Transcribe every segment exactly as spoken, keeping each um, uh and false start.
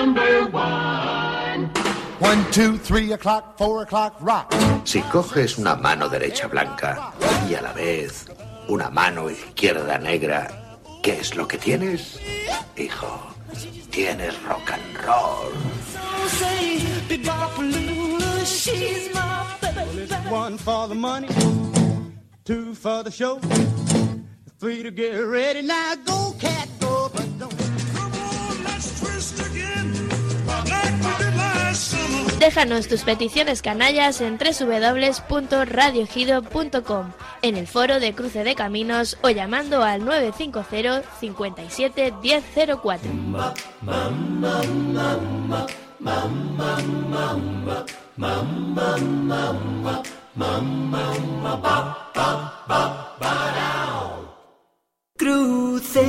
number one. One, two, three o'clock, four o'clock, rock. Si coges una mano derecha blanca y a la vez una mano izquierda negra, ¿qué es lo que tienes? Hijo, tienes rock and roll. One for the money, two for the show, three to get ready. Now go, cat, go, but don't. Come on, let's twist again, like we did last summer. Déjanos tus peticiones canallas en doble u doble u doble u punto radio ejido punto com, en el foro de Cruce de Caminos o llamando al nueve cinco cero, cincuenta y siete, diez cero cuatro. Ma, ma, ma, ma, ma, ma, ma, ma, ma, ma, ma, ma, ma. Mamma, mamma, ba, ba, ba, ba, down. Cruce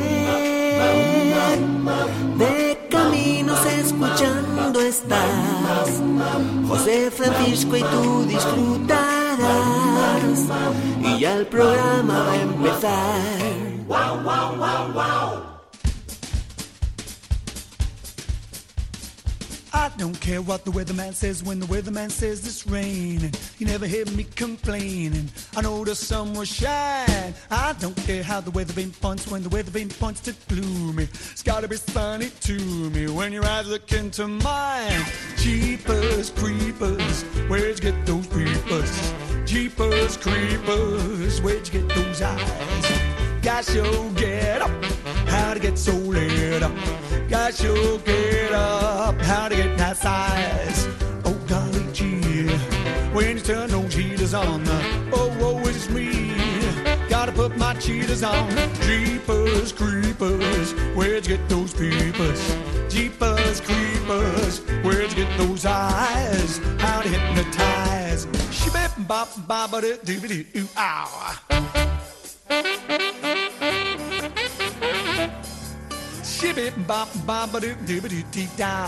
de Caminos escuchando estás, José Francisco y tú disfrutarás, y ya el programa va a empezar. Wow, wow, wow, wow. I don't care what the weatherman says when the weatherman says it's raining. You never hear me complaining. I know the sun will shine. I don't care how the weather vane points when the weather vane points to gloomy. It's gotta be sunny to me when your eyes look into mine. Jeepers creepers, where'd you get those creepers? Jeepers creepers, where'd you get those eyes? Gosh, yo, get up, how to get so lit up. Gosh, yo, get up, how to get that size. Oh, golly gee, when you turn those heaters on, oh, oh, it's me. Gotta put my cheaters on. Jeepers, creepers, where'd you get those peepers? Jeepers, creepers, where'd you get those eyes? How to hypnotize. Shibip, bop, bop, ba, doo, doo, doo, ow. Shibip bop bop ba doo doo doo dee dow.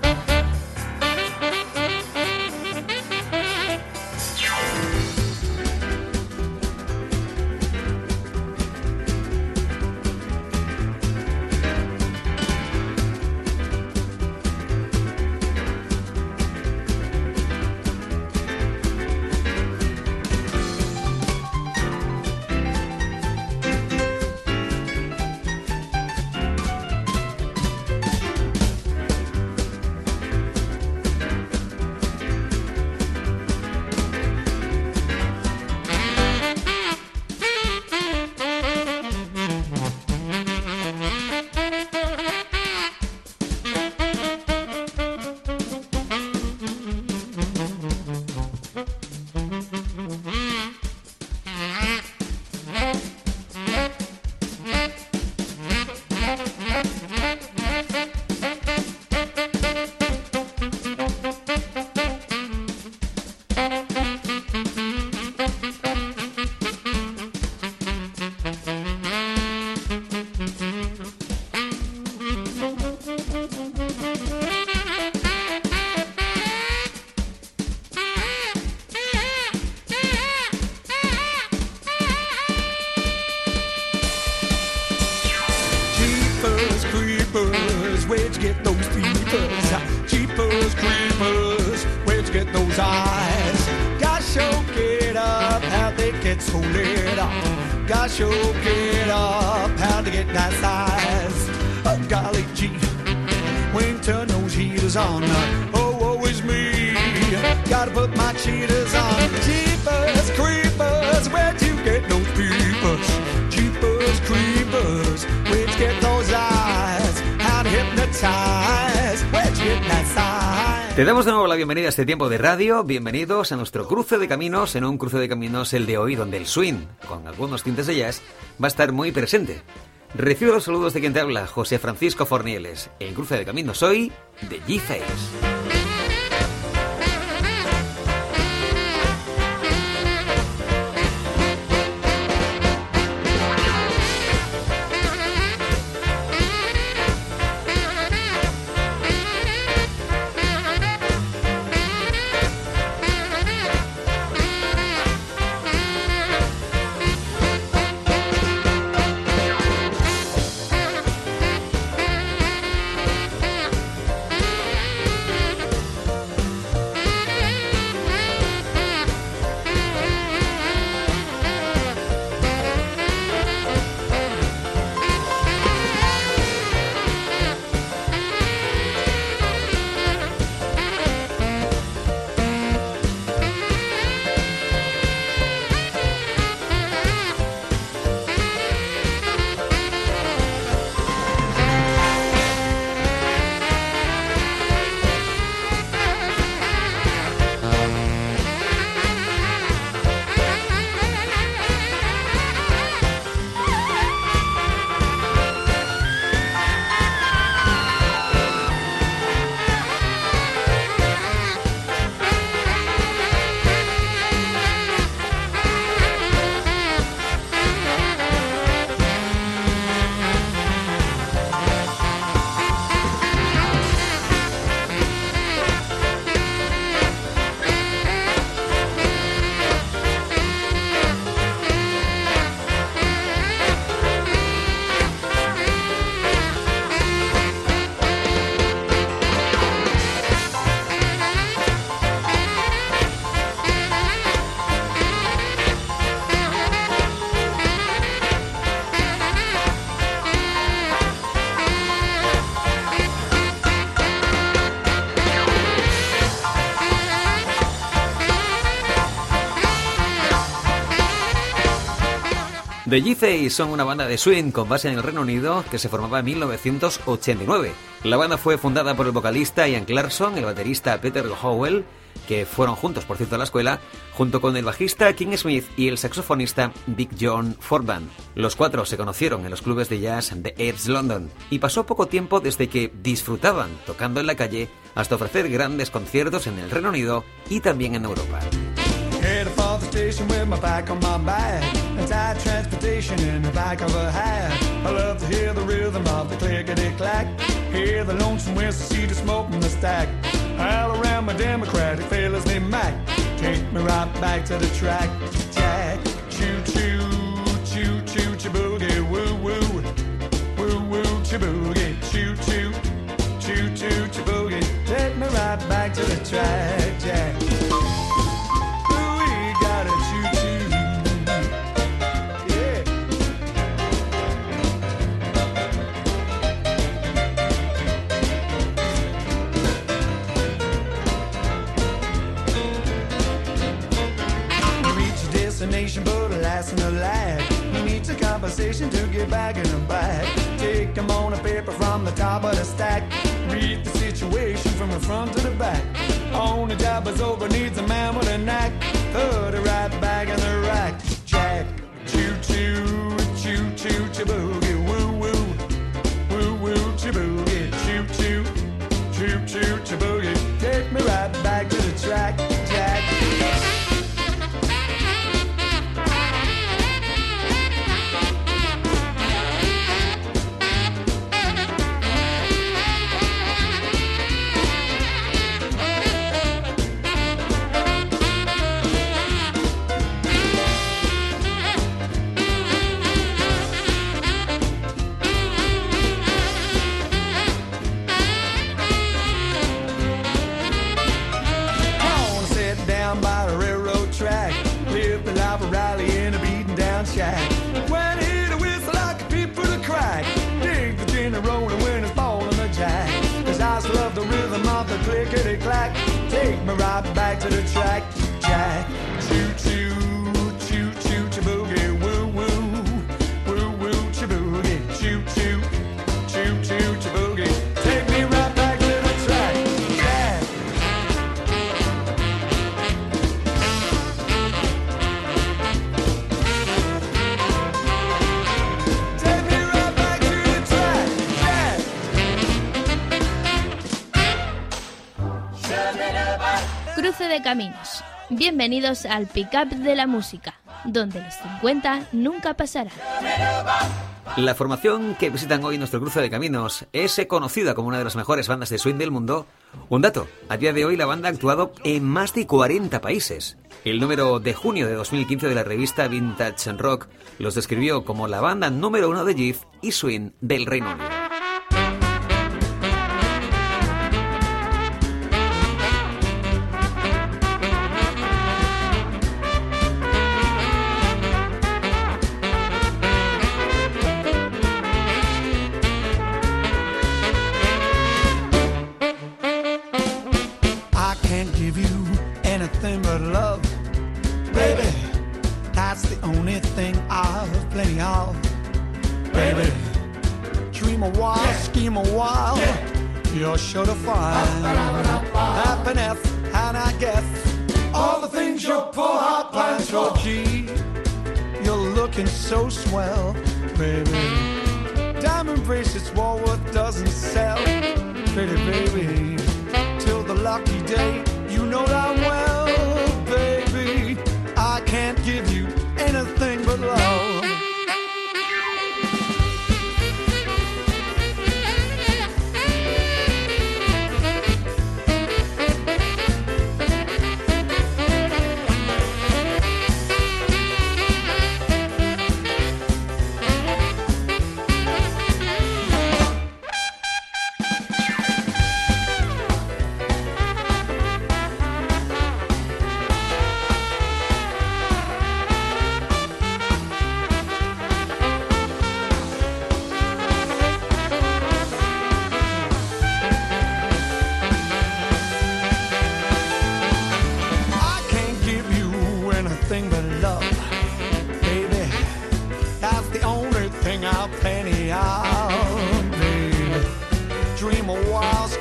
Creepers, where'd you get those peepers? Jeepers, creepers, where'd you get those eyes? Gosh, oh, get up, how'd they get so lit up? Gosh, oh, get up, how'd they get that size? Oh, golly gee, when you turn those heaters on, oh, woe is me, gotta put my cheaters on. Jeepers, creepers, where'd you get those peepers? Jeepers, creepers, where'd you get those eyes? Te damos de nuevo la bienvenida a este tiempo de radio. Bienvenidos a nuestro cruce de caminos, en un cruce de caminos el de hoy, donde el swing, con algunos tintes de jazz, va a estar muy presente. Recibo los saludos de quien te habla, José Francisco Fornieles. El cruce de caminos hoy, de G-Face. The G C son una banda de swing con base en el Reino Unido que se formaba en mil novecientos ochenta y nueve. La banda fue fundada por el vocalista Ian Clarkson, el baterista Peter Howell, que fueron juntos, por cierto, a la escuela, junto con el bajista King Smith y el saxofonista Big John Fortman. Los cuatro se conocieron en los clubes de jazz de East London y pasó poco tiempo desde que disfrutaban tocando en la calle hasta ofrecer grandes conciertos en el Reino Unido y también en Europa. Headed for the station with my back on my back, and tied transportation in the back of a hat. I love to hear the rhythm of the clickety-clack, hear the lonesome whistle, see the smoke from the stack. All around my Democratic fellas named Mac, take me right back to the track. Jack, choo-choo, choo-choo, choo-boogie, woo-woo, woo-woo, choo-boogie, choo-choo, choo-choo, choo-boogie, take me right back to the track, Jack. But alas and a lag, he needs a conversation to get back in the back. Take him on a paper from the top of the stack, read the situation from the front to the back. On the job is over, needs a man with a knack, put it right back in the rack. Jack, choo-choo, choo-choo, choo-boogie, woo-woo, woo-woo, choo-boogie, choo-choo, choo-choo, choo-boogie, take me right back to the track, Jack. When he hit a whistle, I could peep through the crack. Dig the gin and roll when it's ball in the jack. Cause I just love the rhythm of the clickety-clack. Take me right back to the track, Jack. Choo-choo, choo-choo, choo-boogie, woo-woo, woo-woo, choo-boogie, choo-choo, choo-choo, choo-boogie. Take me right back to the track, Jack. Cruce de caminos. Bienvenidos al Pick-up de la música, donde los cincuenta nunca pasarán. La formación que visitan hoy nuestro cruce de caminos es conocida como una de las mejores bandas de swing del mundo. Un dato, a día de hoy la banda ha actuado en más de cuarenta países. El número de junio de dos mil quince de la revista Vintage Rock los describió como la banda número uno de Jive y swing del Reino Unido. You're sure to find happiness, and I guess all the things your poor heart plans for. Gee, you're looking so swell, baby. Diamond bracelets, Walworth doesn't sell. Pretty baby, till the lucky day, you know that well, baby. I can't give you anything but love.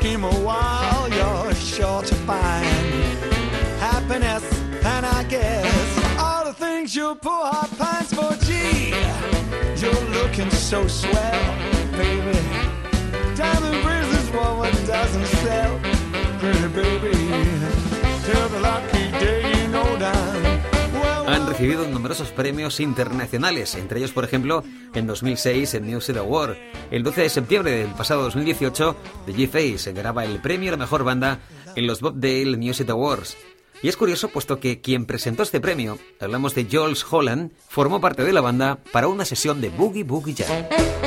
scheme a while, you're sure to find happiness, and I guess all the things your poor heart pines for. Gee, you're looking so swell, baby. Diamond Breeze is what one doesn't sell. Pretty baby, till the lucky day you know down. Han recibido numerosos premios internacionales, entre ellos, por ejemplo, en dos mil seis el Music Award. El doce de septiembre del pasado dos mil dieciocho, The G-Face se ganaba el premio a la mejor banda en los Bob Dale Music Awards. Y es curioso, puesto que quien presentó este premio, hablamos de Jools Holland, formó parte de la banda para una sesión de Boogie Boogie Jam.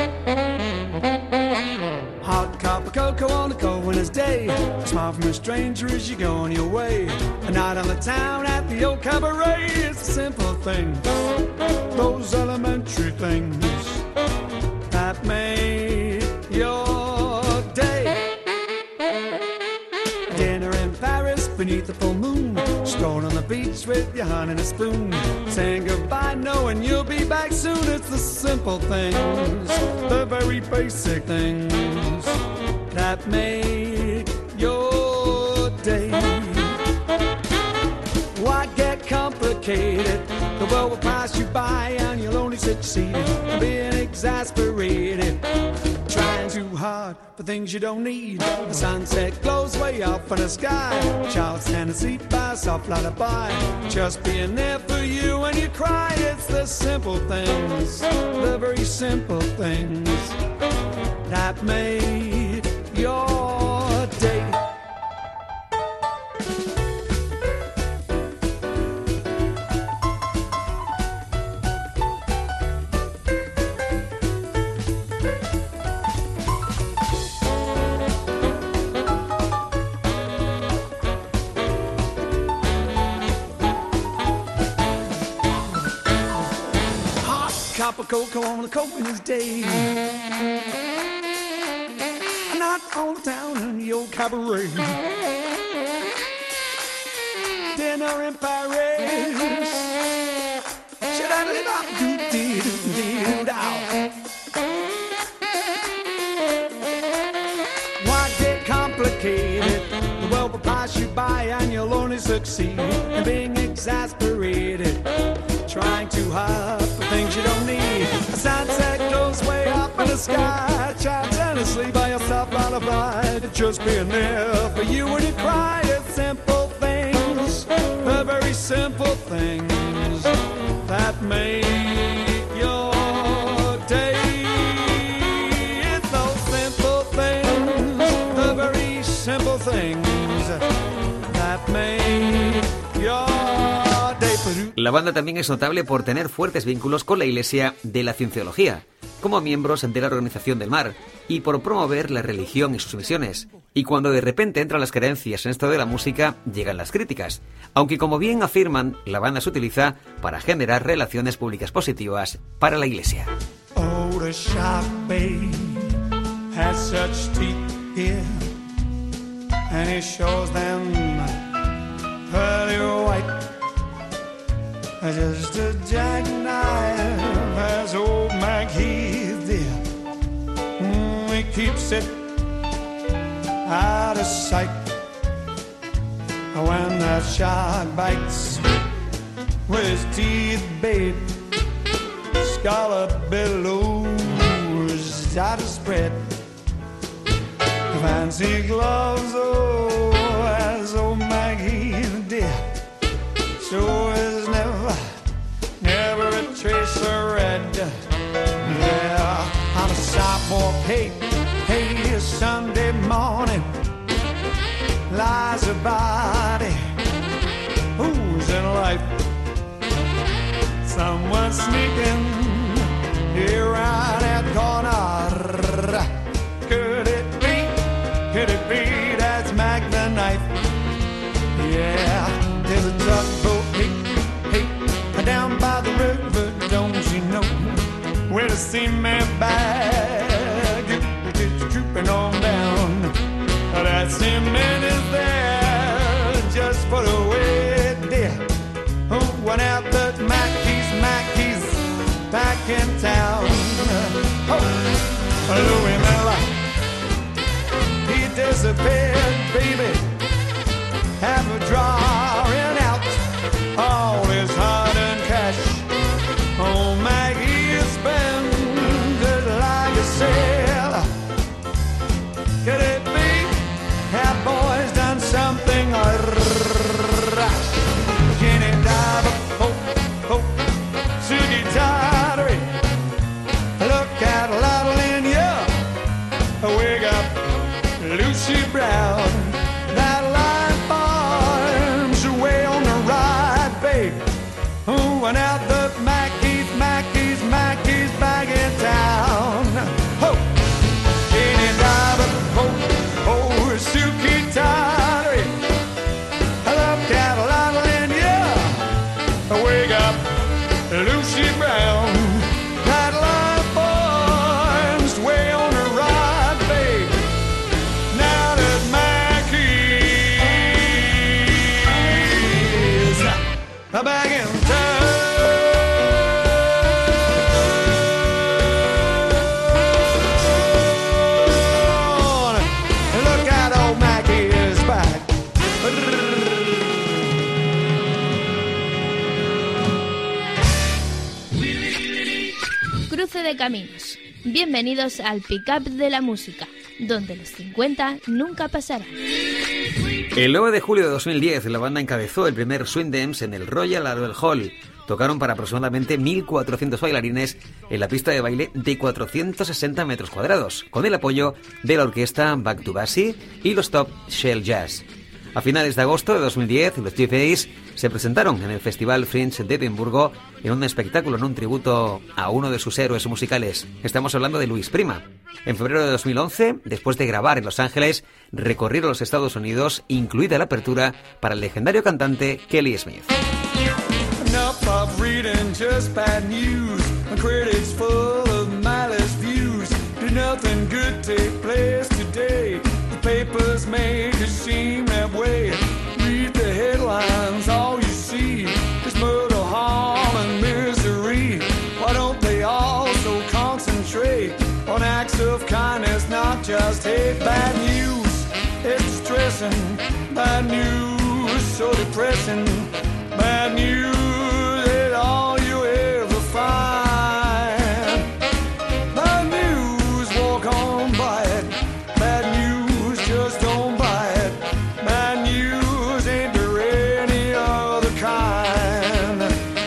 Hot cup of cocoa on the cold winter's day. A smile from a stranger as you go on your way. A night on the town at the old cabaret. It's a simple thing, those elementary things that made your day. Dinner in Paris beneath the full moon. Strolling on the beach with your honey and a spoon. Saying goodbye knowing you'll be back soon. It's the simple things, the very basic things that make your day. Why get complicated? The world will pass you by and you'll only succeed in being exasperated, trying too hard for things you don't need. The sunset glows way up in the sky. Child's tendency by a soft lullaby. Just being there for you when you cry. It's the simple things, the very simple things that made your day. Cup of cocoa on the cold winter's day. Not on town in the old cabaret. Dinner in Paris. Should I live up? Do dee do dee do Why get complicated? The world will pass you by and you'll only succeed in being exasperated, trying too hard for things you don't need. A sunset glows way up in the sky. Child tenderly by yourself lullaby. Just being there for you when you cry. It's simple things, the very simple things that make your day. It's those simple things, the very simple things that make your day. La banda también es notable por tener fuertes vínculos con la Iglesia de la Cienciología, como miembros de la Organización del Mar, y por promover la religión y sus misiones. Y cuando de repente entran las creencias en esto de la música, llegan las críticas. Aunque, como bien afirman, la banda se utiliza para generar relaciones públicas positivas para la Iglesia. Oh, the shark babe has such teeth here, and it shows them pearly white. Just a jackknife as old Maggie there. Mm, he keeps it out of sight. When that shark bites with his teeth, babe, scarlet billows out to spread. Fancy gloves, oh, as old Maggie did. So is never, never a trace of red there on a sidewalk. Hey, hey, Sunday morning lies a body who's in life. Someone sneaking here around that corner. Could it be, could it be that's Mac the knife? Yeah, there's a tugboat, hey, hey, down by the river, don't you know, where the cement bag is trooping on down. That cement is there just for the way, dear. Oh, when out the Mackey's, Mackey's back in town. Oh, Louis Miller, he does a bed, baby. Have a drawing out all his hard-earned cash. Oh, Maggie spends it like a sailor. Could it be that boy's done something rash? Jenny Diver, hope, hope, Sugie Tottery. Look at Lottle in you. Wake up, Lucy Brown. That line farm's away on the ride, babe. Who went out the Mackey's, Mackey's, Mackey's back in town? Ho! Jenny Diver, ho, ho, Suki Tottery. Look at Lottle in you. Wake up, Lucy Brown. That line farm's way on the ride, babe. Now that Mackey's back in town. Look out, old Mackie is back. Cruce de caminos. Bienvenidos al Pick-up de la música, donde los cincuenta nunca pasarán. El nueve de julio de dos mil diez, la banda encabezó el primer Swing Dance en el Royal Albert Hall. Tocaron para aproximadamente mil cuatrocientos bailarines en la pista de baile de cuatrocientos sesenta metros cuadrados, con el apoyo de la orquesta Back to Basie y los Top Shell Jazz. A finales de agosto de dos mil diez, los G F As se presentaron en el Festival Fringe de Edimburgo en un espectáculo, en un tributo a uno de sus héroes musicales. Estamos hablando de Luis Prima. En febrero de dos mil once, después de grabar en Los Ángeles, recorrieron los Estados Unidos, incluida la apertura para el legendario cantante Kelly Smith. Enough of reading just bad news. The critics full of malice views. Did nothing good take place today? The papers make it seem that way. Read the headlines, all you see is murder, harm, and misery. Why don't they also concentrate on acts of kindness, not just hate? Bad news, it's distressing. Bad news, so depressing. Bad news is all you ever find. Bad news, walk on by it. Bad news, just don't buy it. Bad news ain't there any other kind.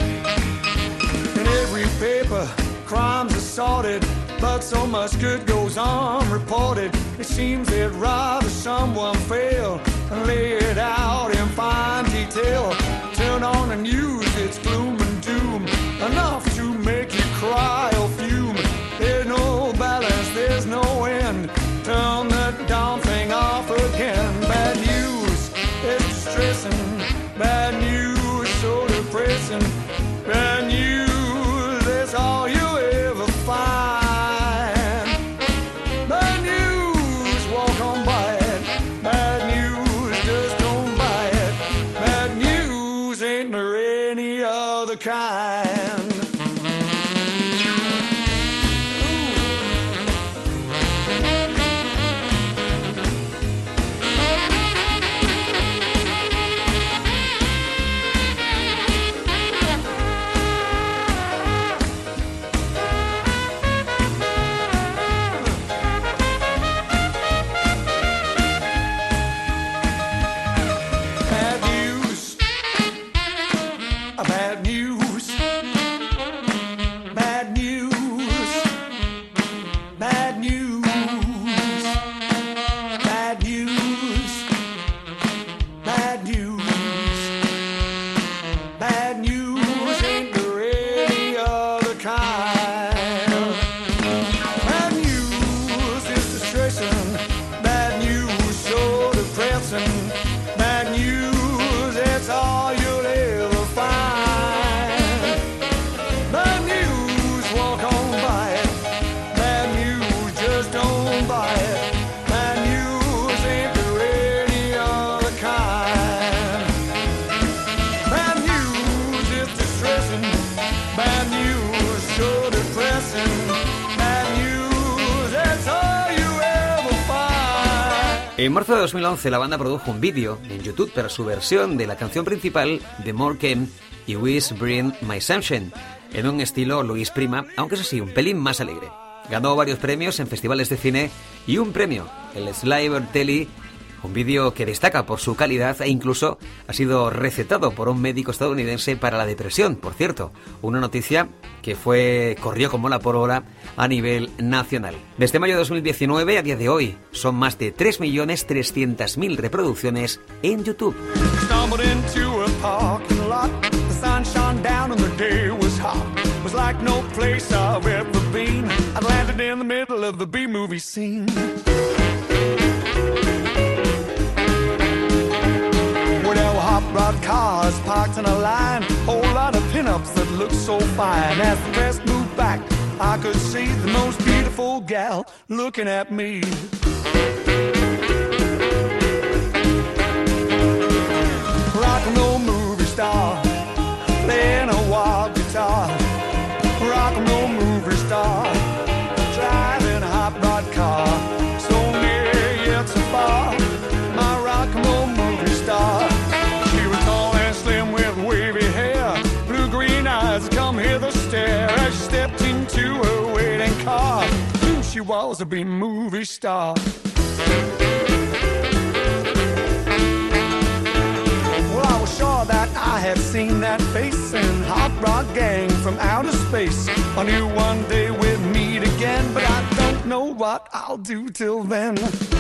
In every paper, crimes are sorted, but so much good goes unreported. It seems that rather someone fail and lay it out in fine detail. Turn on the news, it's gloom and doom, enough to make you cry or fume. There's no balance, there's no end. Turn the darn thing off again. Bad news, it's distressing. Bad news, so depressing. Bad news, that's all you ever find. Bad news, walk on by it. Bad news, just don't buy it. Bad news ain't there any other kind. Bad news, bad news. En marzo de dos mil once la banda produjo un vídeo en YouTube para su versión de la canción principal de More Chem y Wish Bring My Sunshine, en un estilo Luis Prima, aunque eso sí, un pelín más alegre. Ganó varios premios en festivales de cine y un premio, el Sliver Telly, un vídeo que destaca por su calidad e incluso ha sido recetado por un médico estadounidense para la depresión, por cierto, una noticia que fue corrió como la pólvora a nivel nacional. Desde mayo de dos mil diecinueve a día de hoy son más de tres millones trescientas mil reproducciones en YouTube. Hot rod cars parked in a line, whole lot of pinups that looked so fine. As the rest moved back, I could see the most beautiful gal looking at me. Rock and roll movie star, playing a wild guitar. Rock and roll movie star, driving a hot rod car. So near yet so far, my rock and roll movie star. Come hither stare as she stepped into her waiting car. Knew she was a B-movie star. Well, I was sure that I had seen that face in Hot Rod Gang from outer space. I knew one day we'd meet again, but I don't know what I'll do till then.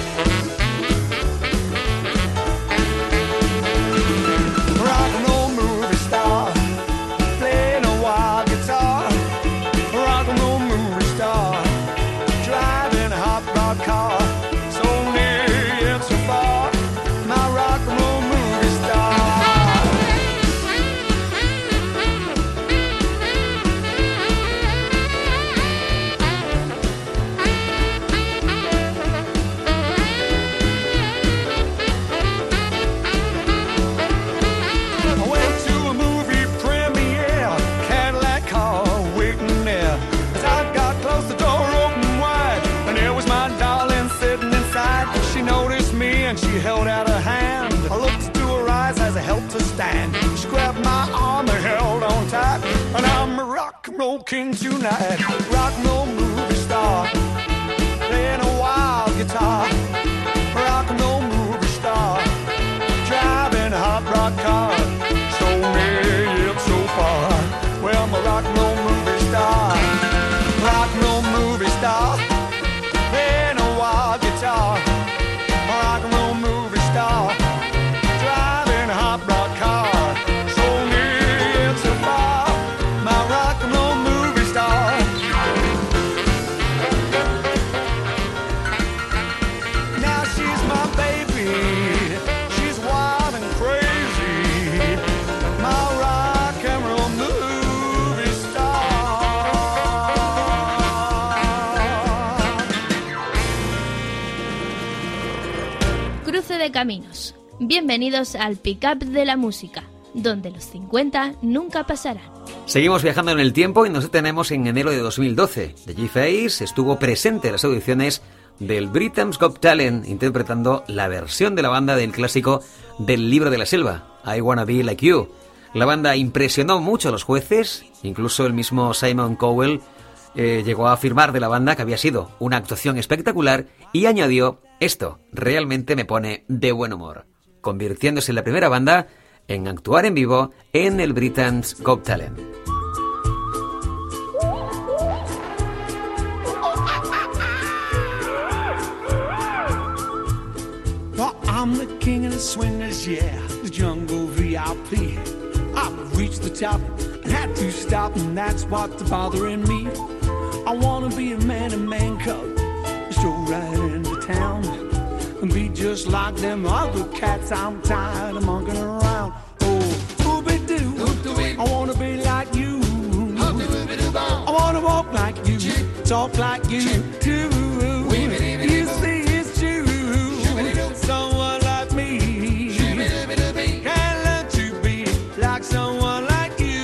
Rock and roll movie star, playing a wild guitar. Rock and roll movie star, driving a hot rod car. So near yet so far, my rock and roll movie star. I went to a movie premiere, Cadillac car waiting there. As I got close, the door opened wide, and there was my darling sitting inside. She noticed me and she held out her hand. I looked into her eyes as I helped her stand. She grabbed my arm and held on tight, and I'm a rock and roll king tonight. Rock and roll movie star, playing a wild guitar. Rock and roll movie star, driving a hot rod car. So near yet so far, well, I'm a rock and roll movie star. Rock and roll movie star, playing a wild guitar. Rock and roll movie star, driving a hot rod car. So near yet so far, my rock and roll movie star. Now she's my baby, she's wild and crazy, my rock and roll movie star. Cruce de caminos. Bienvenidos al Pick-up de la música, donde los cincuenta nunca pasarán. Seguimos viajando en el tiempo y nos detenemos en enero de dos mil doce. The G-Face estuvo presente en las audiciones del Britain's Got Talent interpretando la versión de la banda del clásico del Libro de la Selva, I Wanna Be Like You. La banda impresionó mucho a los jueces, incluso el mismo Simon Cowell eh, llegó a afirmar de la banda que había sido una actuación espectacular y añadió: esto realmente me pone de buen humor, convirtiéndose en la primera banda en actuar en vivo en el Britain's Got Talent. Well, I'm the king of the swingers, yeah, the jungle V I P. I've reached the top and had to stop, and that's what's bothering me. I wanna be a man in man cub, stroll right into town and be just like them other cats. I'm tired of monkeying around. Oh, ooby-doo, I wanna be like you. I wanna walk like you, talk like you too. You see, it's true. Someone like me can learn to be like someone like you.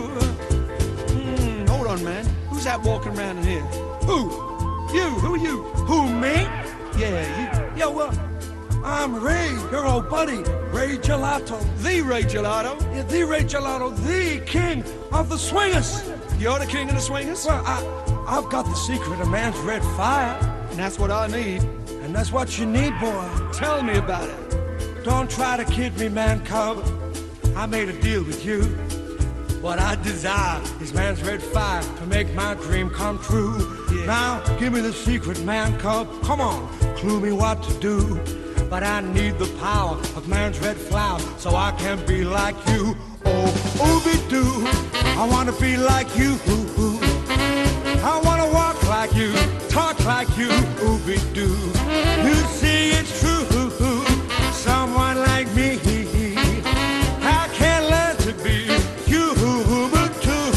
Mm, hold on, man. Who's that walking around in here? Who? You? Who are you? Who, me? Yeah, you. Yo, uh, I'm Ray, your old buddy, Ray Gelato. The Ray Gelato? Yeah, the Ray Gelato, the king of the swingers. You're the king of the swingers? Well, I, I've got the secret of man's red fire. And that's what I need. And that's what you need, boy. Tell me about it. Don't try to kid me, man cub. I made a deal with you. What I desire is man's red fire to make my dream come true. Yeah. Now, give me the secret, man cub. Come on, clue me what to do. But I need the power of man's red flower so I can be like you. Oh, ooby-doo, I want to be like you. I want to walk like you, talk like you. Ooby-doo, you see it's true. Someone like me, I can't learn to be you, but too.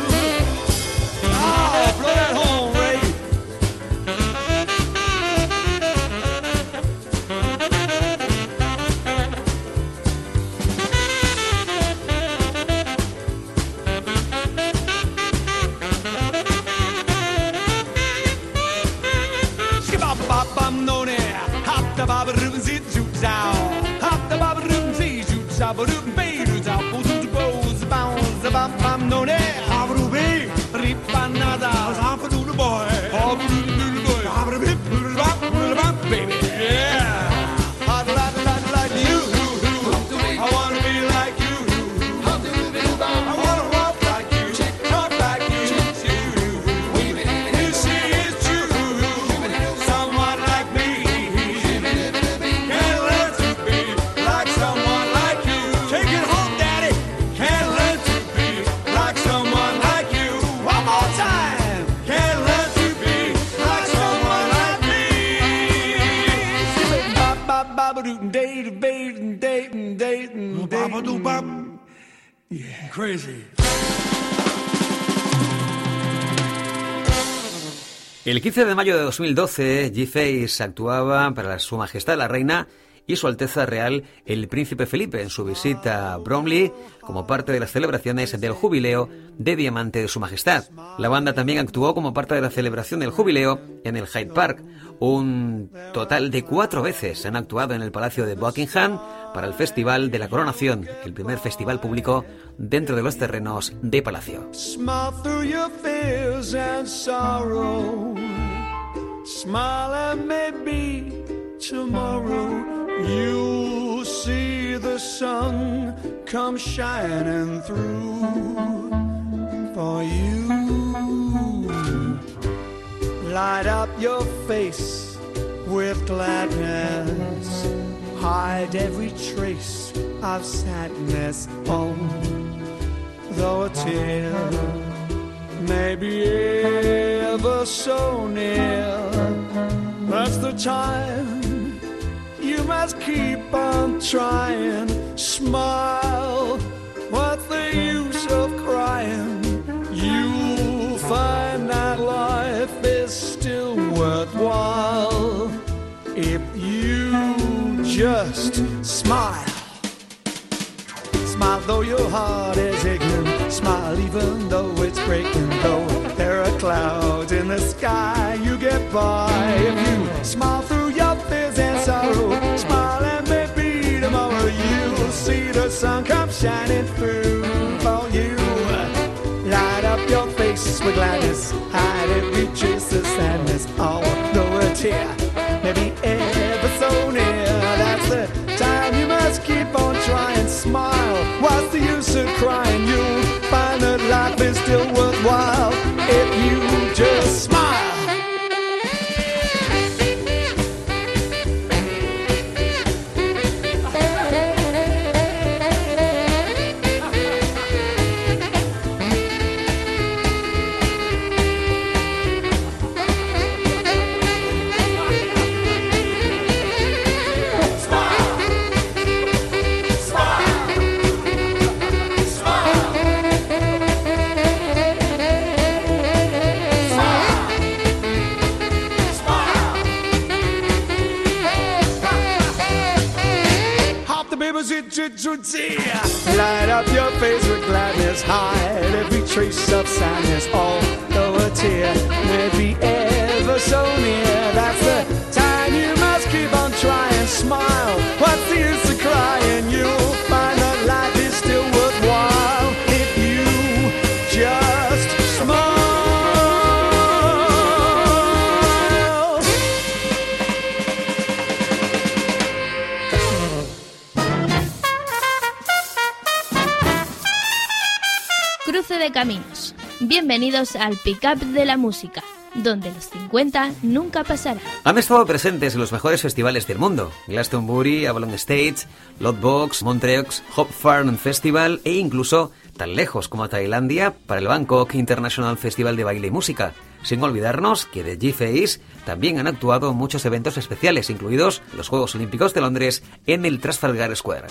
Oh, blow that horn, Ray. Skibba-ba-bam, no ne, hop the baba-doom, zit-zoot-zow. Hop the baba-doom, zit-zoot-zow-ba-doom, bay-doo-zow, bo-doo-doo-bows, bounce-a-bam-bam, no ne, Hop-a-doo-bee, rip-a-nada, hop-a-doo-doo boy, hop-a-doo-doo-doo-boy, hop-a-doo-bee-bop, baby. yeah. Hop-a-da-da-da-da-like you. I wanna be like you. I wanna walk like you, talk like you. You see it's true. Someone like me can't learn to be like someone like you. Take it home, Daddy. Can't learn to be like someone like you. One more time. Can't learn to be like someone like me. Ba-ba-ba-ba-doo-day-day-day-day-day. Bop-a-doo-bop. Yeah, crazy. El quince de mayo de dos mil doce, G-Face actuaba para Su Majestad la Reina y Su Alteza Real el Príncipe Felipe en su visita a Bromley como parte de las celebraciones del jubileo de diamante de Su Majestad. La banda también actuó como parte de la celebración del jubileo en el Hyde Park. Un total de cuatro veces han actuado en el Palacio de Buckingham para el Festival de la Coronación, el primer festival público dentro de los terrenos de Palacio. Smile through your fears and sorrow. Smile and maybe tomorrow you'll see the sun come shining through for you. Light up your face with gladness. Hide every trace of sadness. Oh, though a tear may be ever so near, that's the time you must keep on trying. Smile, what's the use of crying? You'll find that life is still worthwhile if you just smile. Smile though your heart is aching. Smile even though it's breaking. Though there are clouds in the sky, you get by if you smile through your fears and sorrow. Smile and maybe tomorrow you'll see the sun come shining through for you. Light up your face with gladness. Hide every trace of sadness. Oh, though a tear may be ever so near, that's the time you must keep on trying. Smile, what's the use of crying? You'll find that life is still worthwhile if you just smile. Light up your face with gladness. Hide every trace of sadness. Although a tear may be ever so near, that's the time you must keep on trying. smile. What's the use of crying? You'll find that life is still worthwhile if you just smile. Cruce de caminos. Bienvenidos al pick-up de la música, donde los cincuenta nunca pasarán. Han estado presentes en los mejores festivales del mundo: Glastonbury, Avalon Stage, Loudbox, Montreux, Hop Farm Festival e incluso tan lejos como Tailandia para el Bangkok International Festival de Baile y Música. Sin olvidarnos que de G-Face también han actuado en muchos eventos especiales, incluidos los Juegos Olímpicos de Londres en el Trafalgar Square.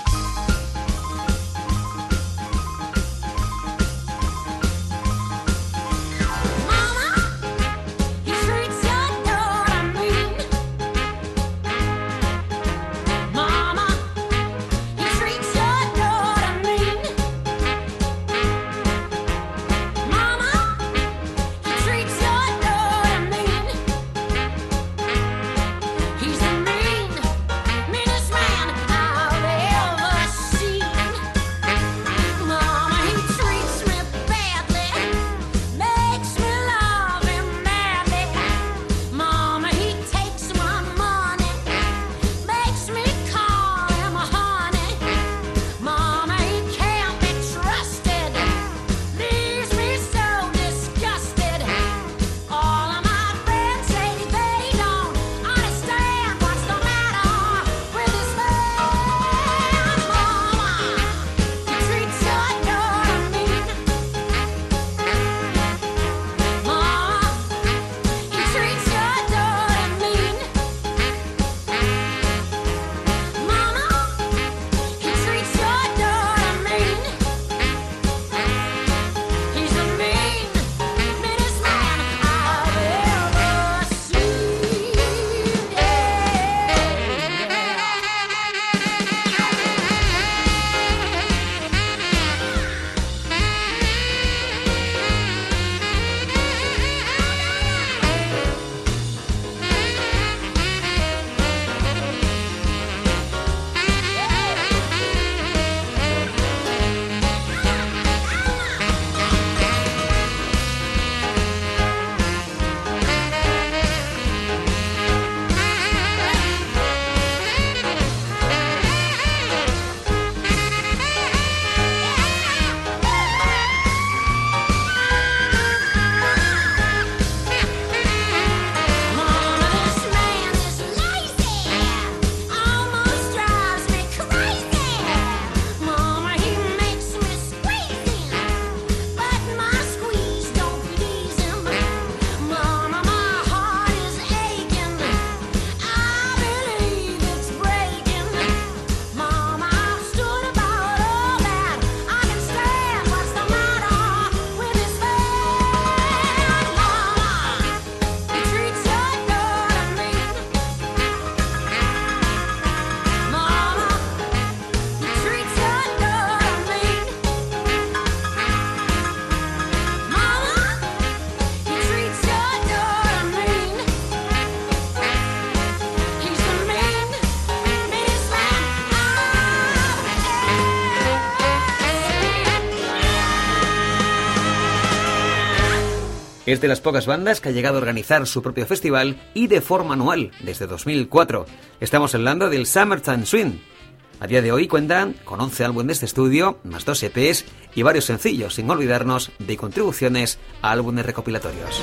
Es de las pocas bandas que ha llegado a organizar su propio festival y de forma anual, desde dos mil cuatro. Estamos hablando del Summertime Swing. A día de hoy cuentan con once álbumes de estudio, más dos E Pes y varios sencillos, sin olvidarnos de contribuciones a álbumes recopilatorios.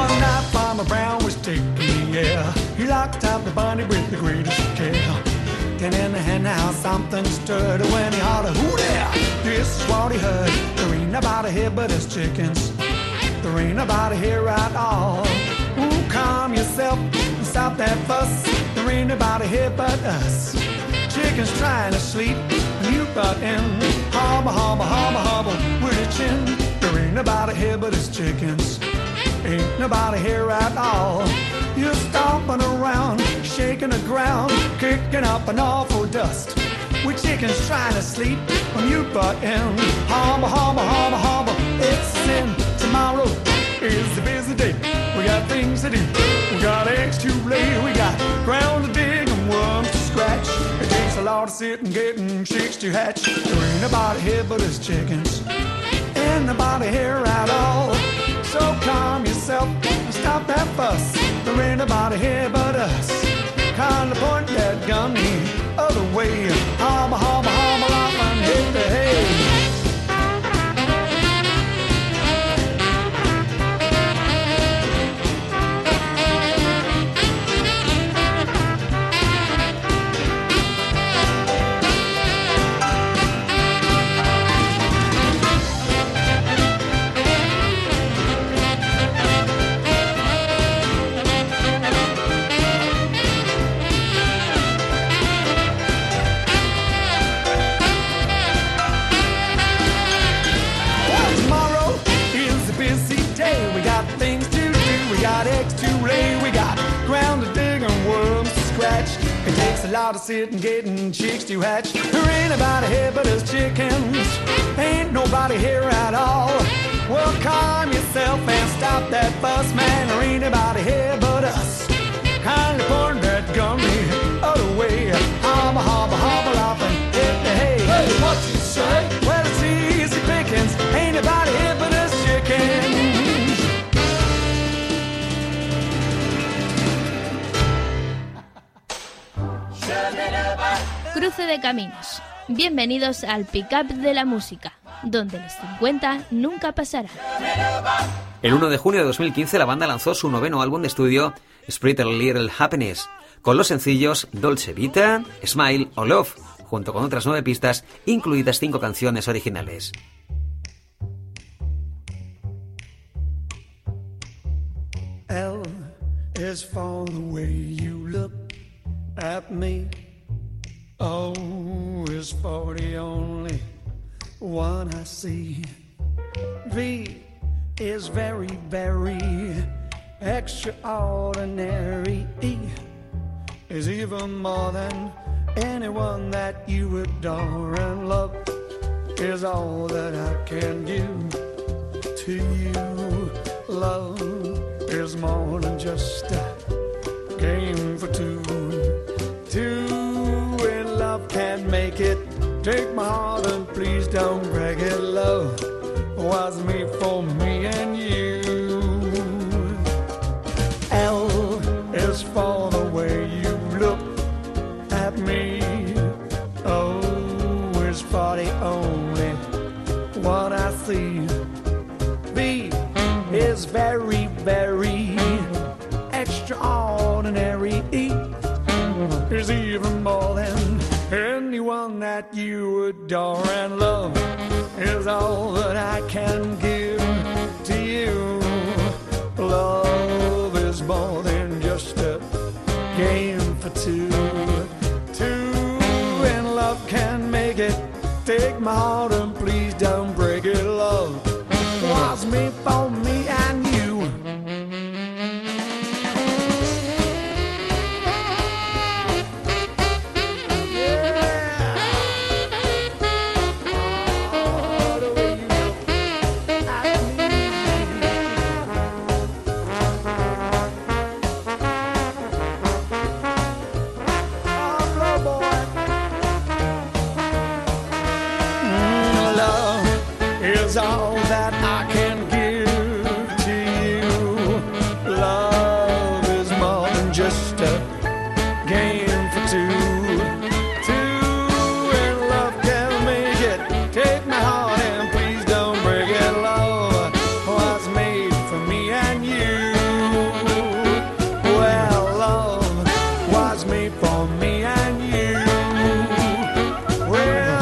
There ain't nobody here at all. Ooh, calm yourself and stop that fuss. There ain't nobody here but us. Chickens trying to sleep and you butt in. Hobble, hobble, hobble, hobble with your chin. There ain't nobody here but us chickens. Ain't nobody here at all. You're stomping around, shaking the ground, kicking up an awful dust. With chickens trying to sleep when you butt in. Hobble, hobble, hobble, hobble, it's sin. Tomorrow is a busy day. We got things to do. We got eggs to lay. We got ground to dig and worms to scrape. scratch. It takes a lot of sitting, getting chicks to hatch. There ain't nobody here but us chickens. Ain't nobody here at all. So calm yourself and stop that fuss. There ain't nobody here but us. Kinda point that gun the other way. Hobble, hobble, hobble off and hit the hay. It takes a lot of sitting, getting chicks to hatch. There ain't nobody here but us chickens. Ain't nobody here at all. Well, calm yourself and stop that fuss, man. There ain't nobody here but us. Kindly point that gun the other way. Hobble, hobble, hobble off and hit the hay. Hey, what you say? Well, it's easy pickings. Ain't nobody here but us chickens. Cruce de caminos. Bienvenidos al pick-up de la música, donde los cincuenta nunca pasarán. El uno de junio de dos mil quince la banda lanzó su noveno álbum de estudio, Spread a Little Happiness, con los sencillos Dolce Vita, Smile o Love, junto con otras nueve pistas, incluidas cinco canciones originales. L is for the way you look at me. O is for the only one I see. V is very, very extraordinary. E is even more than anyone that you adore. And love is all that I can give to you. Love is more than just a game for two. Two in love can't make it. Take my heart and please don't break it. Love was made for me and you. L is for the way you look at me. O is for the only one I see. V is very, very extraordinary. E is even more than anyone that you adore. And love is all that I can give to you. Love is more than just a game for two. Two in love can make it. Take my heart and please don't break it. Love was made for me and you. All that I can give to you. Love is more than just a game for two. Two in love can make it. Take my heart and please don't break it. Love was made for me and you. Well, love was made for me and you. Well,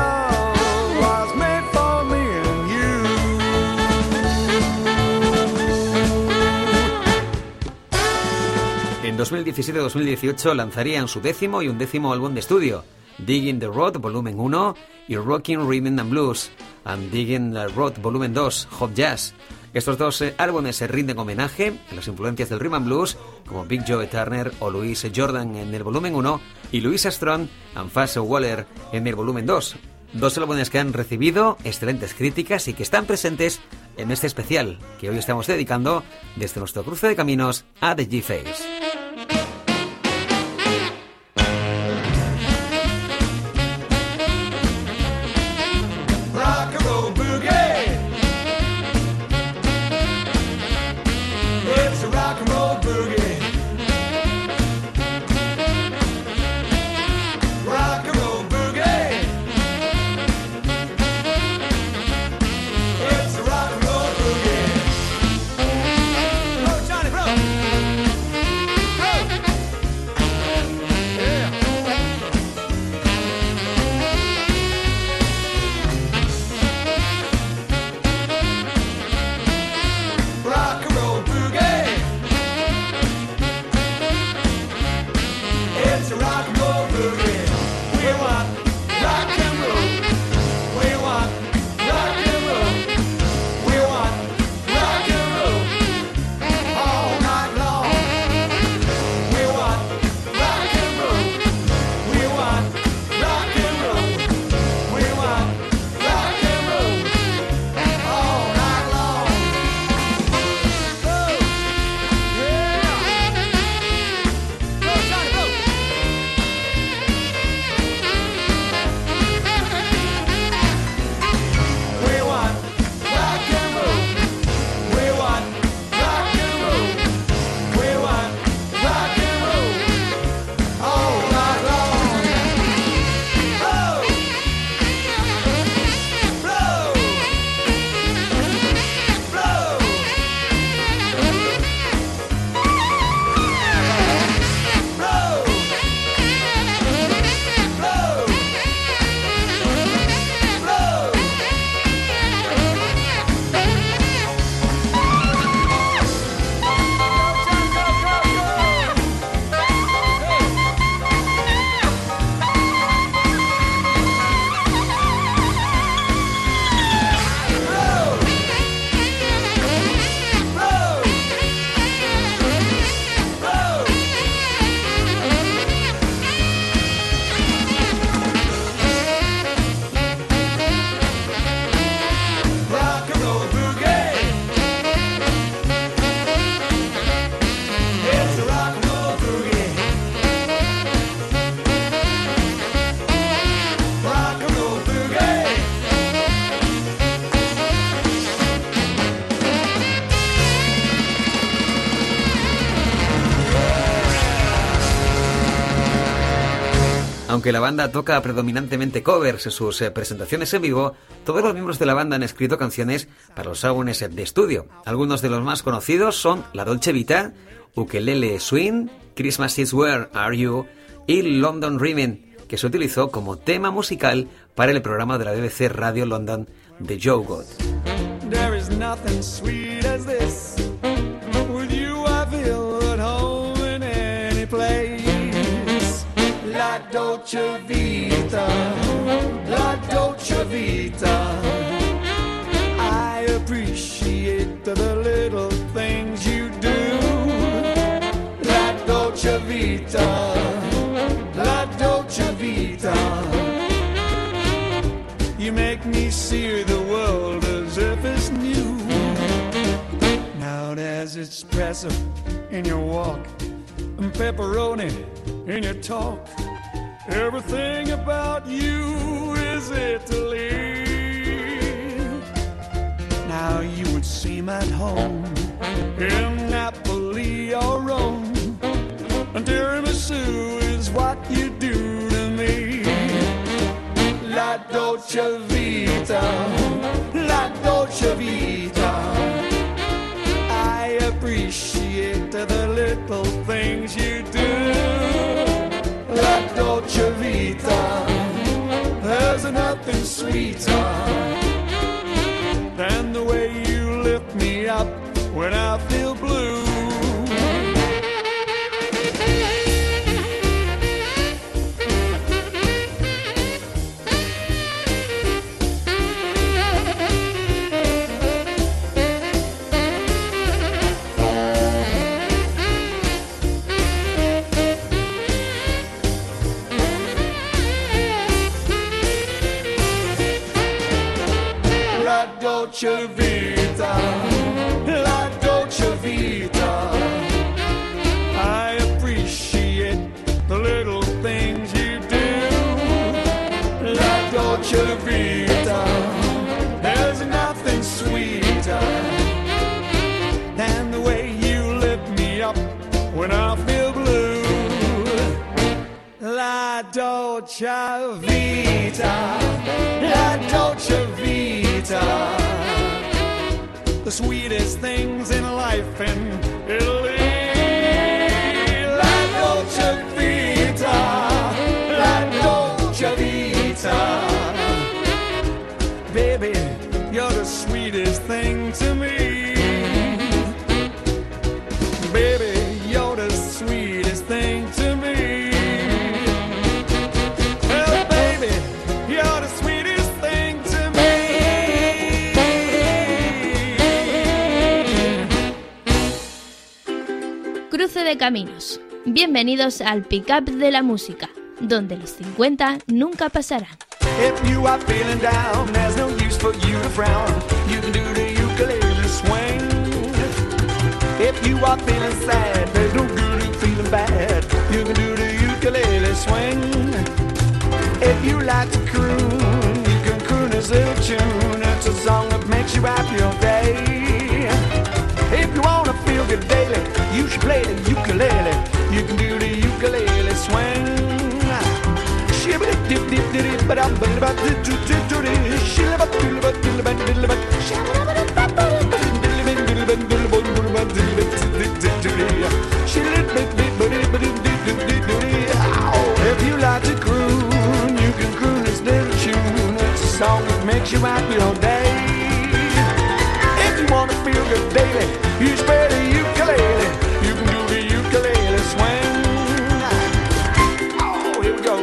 en dos mil diecisiete dos mil dieciocho lanzarían su décimo y undécimo álbum de estudio, Digging the Road Volumen uno y Rockin' Rhythm and Blues, and Digging the Road Volumen dos, Hot Jazz. Estos dos eh, álbumes se rinden homenaje a las influencias del Rhythm and Blues, como Big Joe Turner o Louis Jordan en el volumen uno y Louis Armstrong and Fats Waller en el volumen dos. Dos álbumes que han recibido excelentes críticas y que están presentes en este especial que hoy estamos dedicando desde nuestro cruce de caminos a The G-Face. Aunque la banda toca predominantemente covers en sus eh, presentaciones en vivo, todos los miembros de la banda han escrito canciones para los álbumes de estudio. Algunos de los más conocidos son La Dolce Vita, Ukelele Swing, Christmas Is Where Are You y London Rhythm, que se utilizó como tema musical para el programa de la B B C Radio London de Joe God. There is nothing sweet as this. With you I feel at home in any place. La Dolce Vita, La Dolce Vita. I appreciate the little things you do. La Dolce Vita, La Dolce Vita. You make me see the world as if it's new. Now there's espresso in your walk and pepperoni in your talk. Everything about you is Italy. Now you would seem at home in Napoli or Rome. And tiramisu is what you do to me. La Dolce Vita, La Dolce Vita. I appreciate the little things you do. La Dolce Vita, there's nothing sweeter than the way you lift me up when I feel blue. Dolce Vita, La Dolce Vita. I appreciate the little things you do. La Dolce Vita, there's nothing sweeter than the way you lift me up when I feel blue. La Dolce Vita, La Dolce Vita. The sweetest things in life in Italy. La Dolce Vita, La Dolce Vita. Baby, you're the sweetest thing to me. Baby, you're the sweetest thing to me. Well, baby, you're the sweetest thing to me. Cruce de caminos. Bienvenidos al pick-up de la música, donde los cincuenta nunca pasarán. If you are feeling down, there's no use for you to frown. You can do the ukulele swing. If you are feeling sad, there's no good in feeling bad. You can do the ukulele swing. If you like to croon, you can croon this little tune. It's a song that makes you happy all day. If you wanna feel good daily, you should play the ukulele. You can do the ukulele swing. If you like to croon, you can croon this little tune. It's a song that makes you happy all day. If you wanna feel good daily, you should play the ukulele. You can do the ukulele swing. Oh, here we go.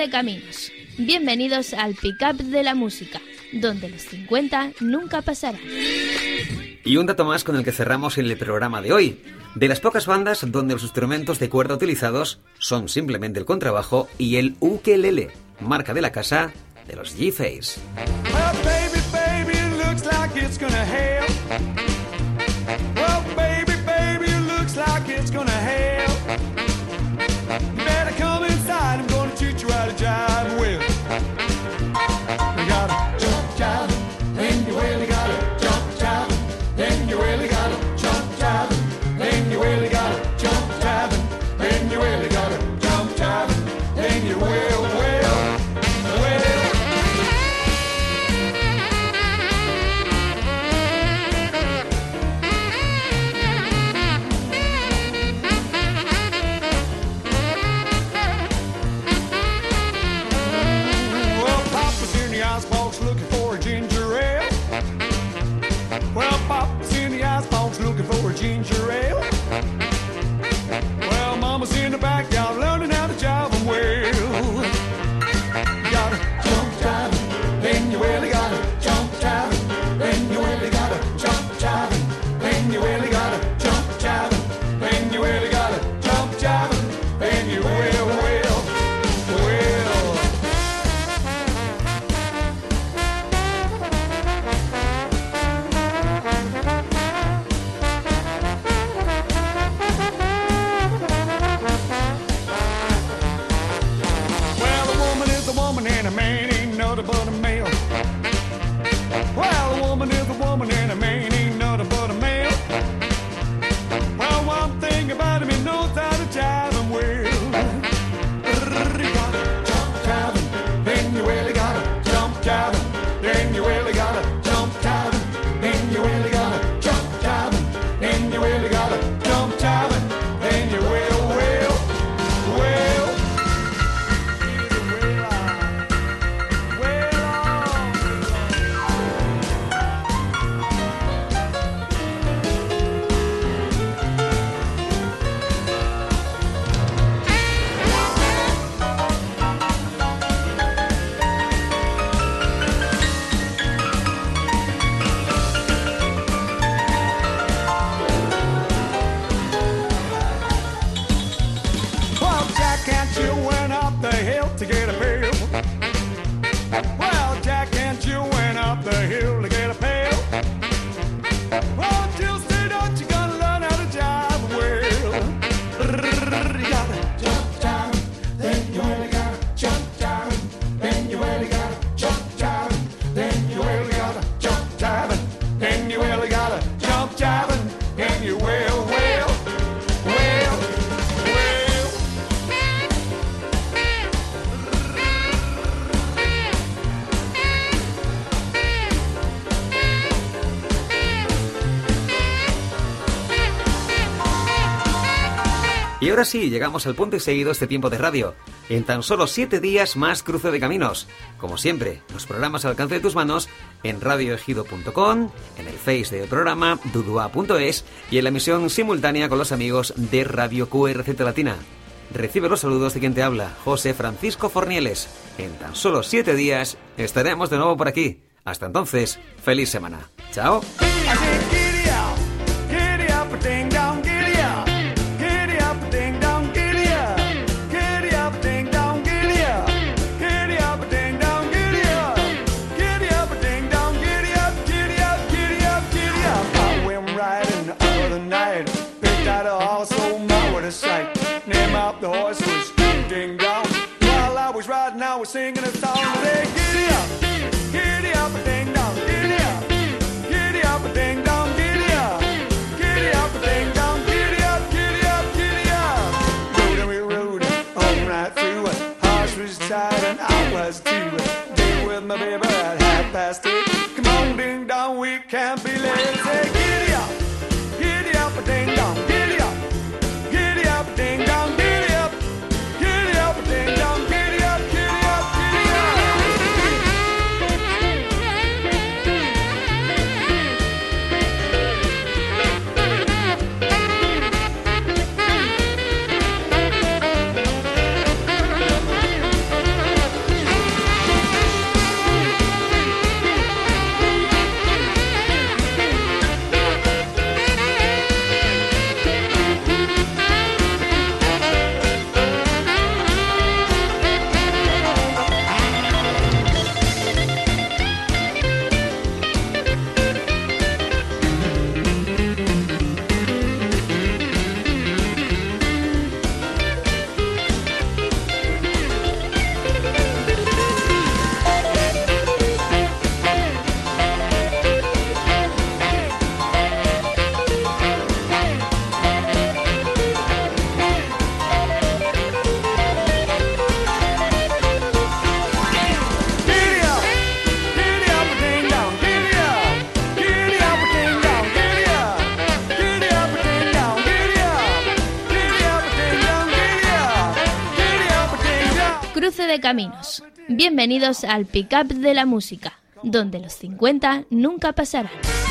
de Caminos. Bienvenidos al Pick-up de la música, donde los cincuenta nunca pasarán. Y un dato más con el que cerramos el programa de hoy. De las pocas bandas donde los instrumentos de cuerda utilizados son simplemente el contrabajo y el ukelele, marca de la casa de los G-Face. Well, baby, baby, it looks like it's gonna hail. Well, baby, baby, it looks like it's gonna hail. You better come inside, I'm gonna teach you how to jive well. You gotta jump jive, then you really gotta jump jive, then you really gotta jump jive, then you really gotta jump jive, then you really gotta jump jive, then you will, will, will. Looking for a ginger ale. Well, Papa's in the icebox looking for a ginger ale. Well, Mama's in the backyard learning how to jive 'em well. You gotta jump jiving, then you really gotta jump jiving, then you really gotta jump jiving, then you really gotta jump jiving, then you really gotta jump jiving, then you will, will, will. And a man ain't nothing but a male. Well, a woman is a woman and a man ain't nothing but a male. Well, one thing about him, he knows how to jive him well. You gotta jump jiving, then you really gotta jump jiving, then you really gotta jump jiving, then you really gotta jump jiving, then you really gotta jump jiving, then you will, will, will. To get a pail. Well, Jack and Jill went up the hill to get a pail. Well, Jill said, don't you gonna learn how to jive well? You gotta jump jive, then you really gotta jump jive, then you really gotta jump jive, then you really gotta jump jive, then you really gotta jump jive, then you will, will, will, will. Y ahora sí, llegamos al punto y seguido este tiempo de radio. En tan solo siete días más cruce de caminos. Como siempre, los programas al alcance de tus manos en radio ejido punto com, en el Face del programa, dudua punto es y en la emisión simultánea con los amigos de Radio Q R Z Latina. Recibe los saludos de quien te habla, José Francisco Fornieles. En tan solo siete días estaremos de nuevo por aquí. Hasta entonces, feliz semana. Chao. The horse was ding dong. While I was riding, I was singing a song. Say, giddy up, giddy up, a ding dong, giddy up, giddy up, a ding dong, giddy up, giddy up, a ding dong, giddy up, giddy up, giddy up. Rode and we rode all right through it. Horse was tired and I was too. Deal with my baby at half past eight. Come on, ding dong, we can't be late. Say, giddy up, giddy up, a ding dong, giddy up, giddy up, a ding dong. Ding dong, giddy up, giddy up, giddy up. de Caminos. Bienvenidos al Pick Up de la Música, donde los cincuenta nunca pasarán.